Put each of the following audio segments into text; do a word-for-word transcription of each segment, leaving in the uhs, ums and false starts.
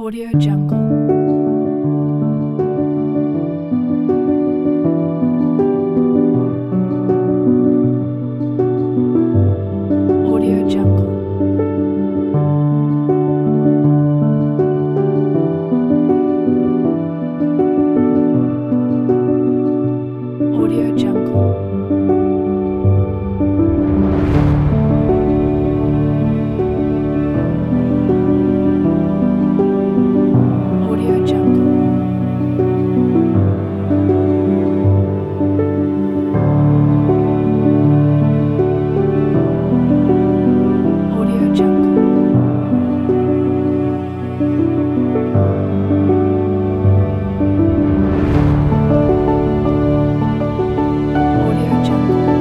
Audio Jungle. Audio Jungle. Audio Jungle. Audio Jungle. Audio Jungle. Audio Jungle.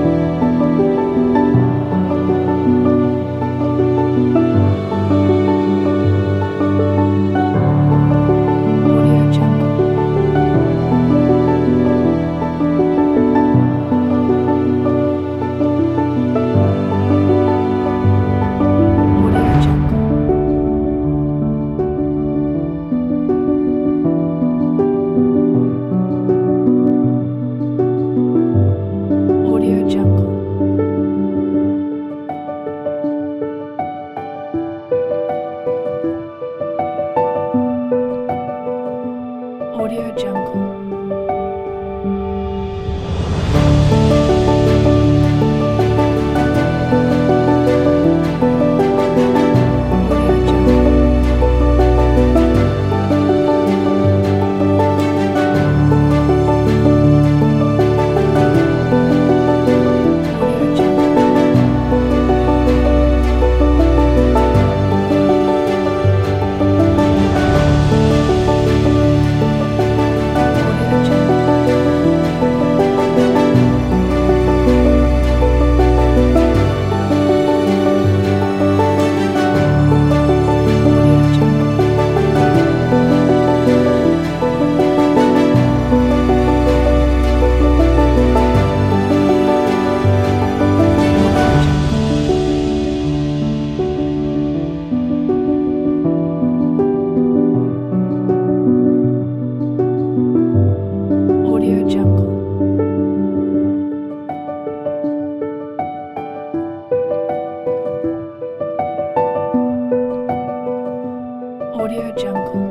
Audio Jungle. Audio Jungle. Audio Jungle. Audio Jungle. Audio Jungle. Audio Jungle. Audio Jungle. Audio Jungle. Audio Jungle. Audio Jungle. Audio Jungle.